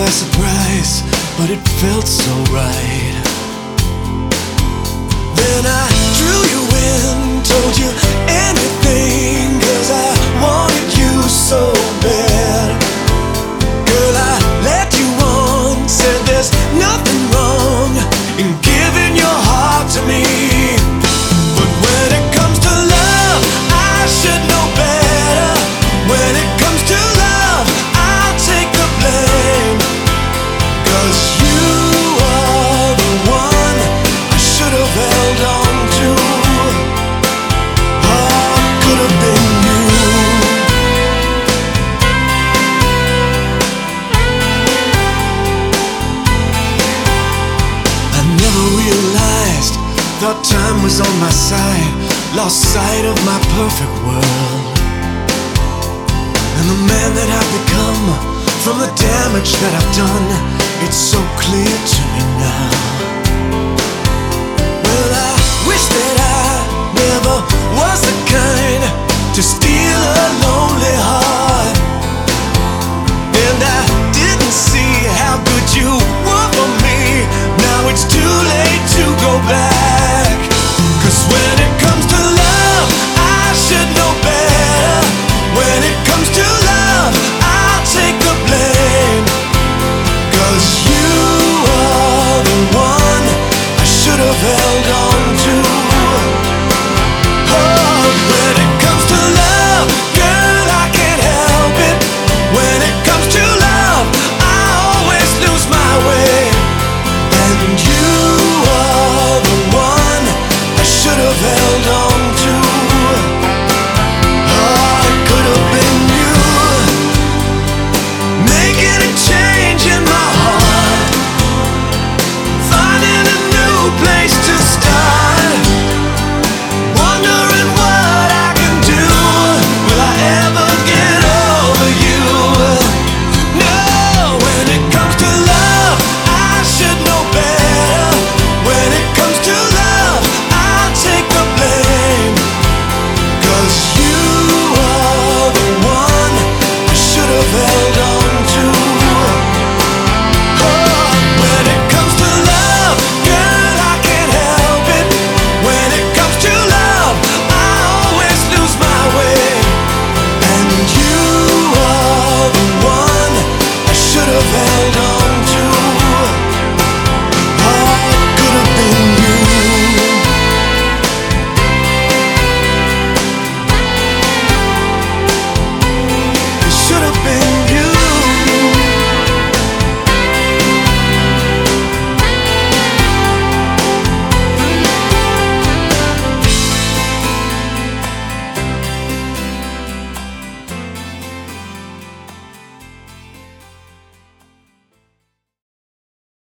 by surprise, but it felt so right. Then I drew you in, told you anything, 'cause I wanted you so bad. Girl, I led you on, said there's nothing wrong in giving your heart to me. But when it comes to love, I should know better. When it comes to love, I'll take the blame. 'Cause you are the one I should have held on to. Oh, it could have been you. I never realized, thought time was on my side, lost sight of my perfect world. And the man that I've become, from the damage that I've done, it's so clear to me now. Well, I wish that I never